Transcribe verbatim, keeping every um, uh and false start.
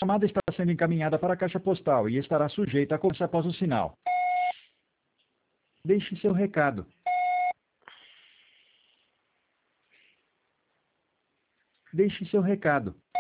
chamada está sendo encaminhada para a caixa postal e estará sujeita a cobrança após o sinal. Deixe seu recado. Deixe seu recado.